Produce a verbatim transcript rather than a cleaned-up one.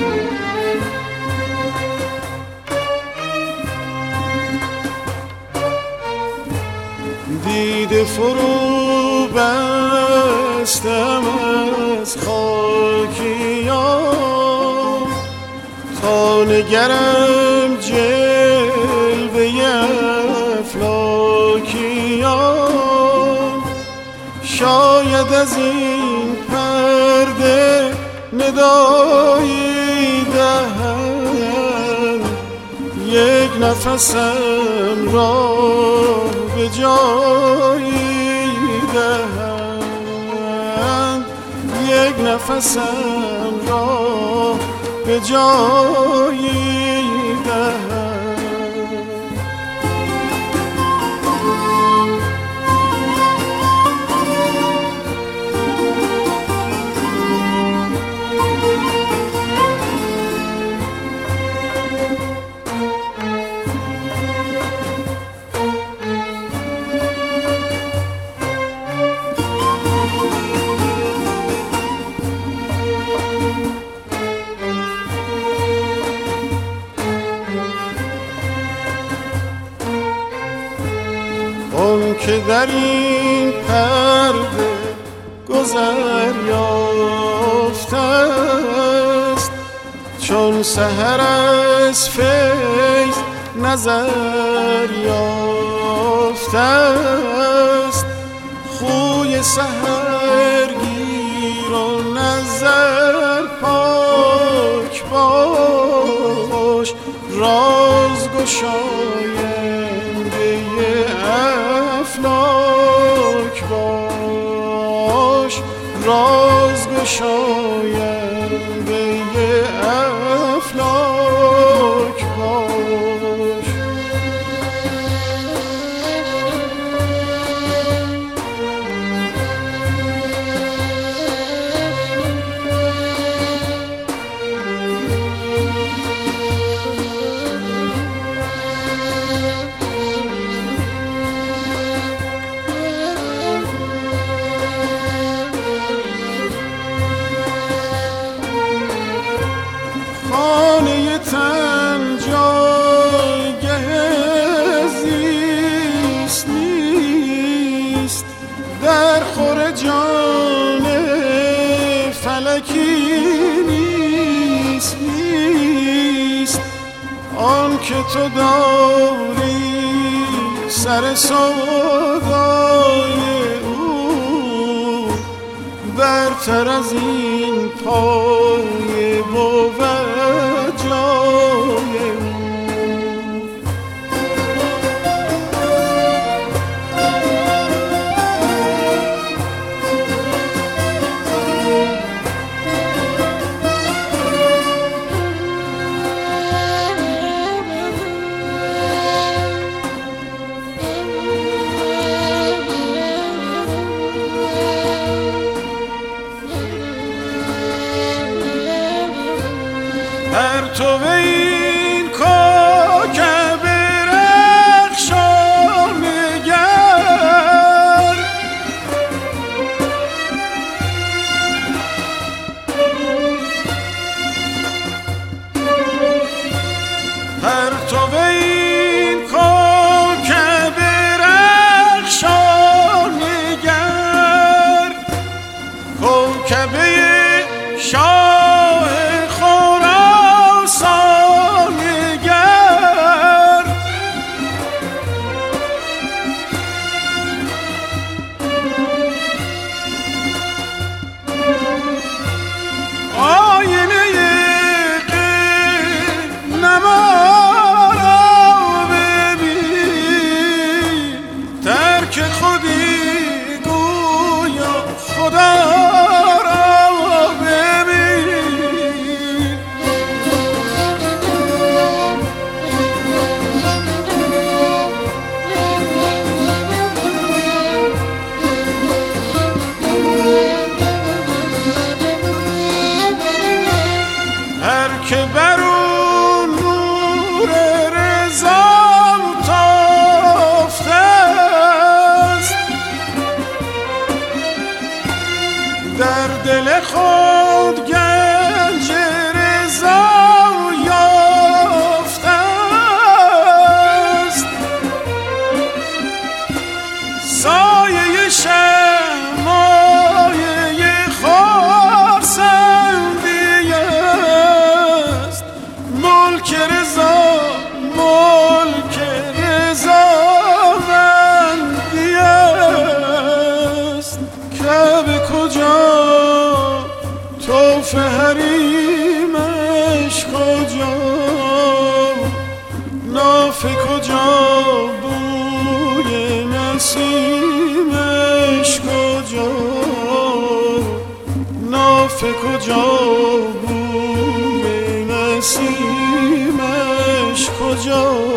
دیده فرو بستم از خاکیان تا نگرم جلوه افلاکیان. شاید از این پرده ندایی دهند یک نفسم را به جایی دهند، یک نفسم را به جایی دهند. که در این پرده گذر یافته است، چون سحر از فیض نظر یافته است. خوی سحرگیر و نظر پاک باش، راز گشاینده افلاک باش، راز گشاینده افلاک باش. خانه تن جایگه زیست نیست، در خور جان فلکی نیست نیست. آن که تو داری سر سودای او، برتر از این پای بود جای او. پرتو این کوکب رخشان نگر، پرتو این کوکب رخشان نگر، کوکب شاه خراسان نگر. آینه نما کجا نافه کجا بوی نسیمش کجا نافه کجا بوی نسیمش کجا